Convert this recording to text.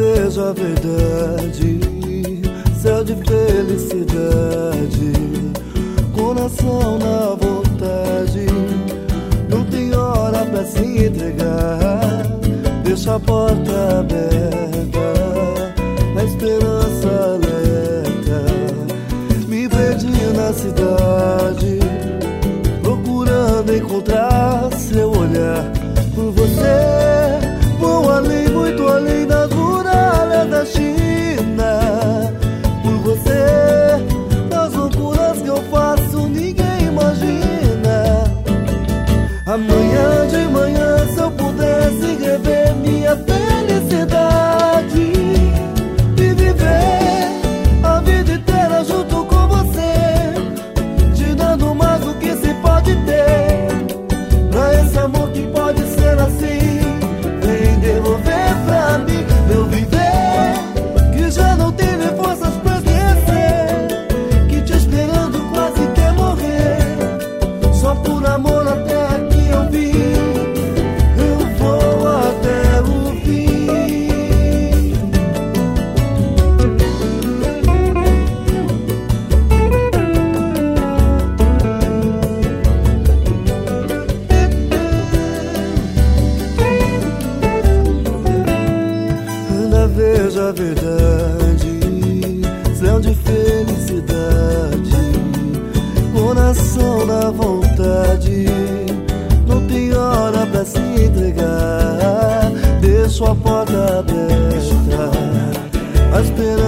vejo a verdade, céu de felicidade, coração na vontade. Não tem hora pra se entregar, deixa a porta aberta, na esperança alerta. Me perdi na cidade, procurando encontrar seu olhar. Por você vou além, muito além das muralhas da China. Por você, das loucuras que eu faço, ninguém imagina. Amanhã de manhã, se eu pudesse rever minha felicidade e viver a vida inteira junto com você, te dando mais do que se pode ter. Pra esse amor que pode ser assim, vem devolver pra mim meu viver, que já não tem nem forças pra esquecer, que te esperando quase quer morrer. Só por amor até aqui eu vim, eu vou até o fim. Ainda vejo a verdade, céu de felicidade, coração na vontade. Não tem hora pra se entregar, deixo a porta aberta, a esperança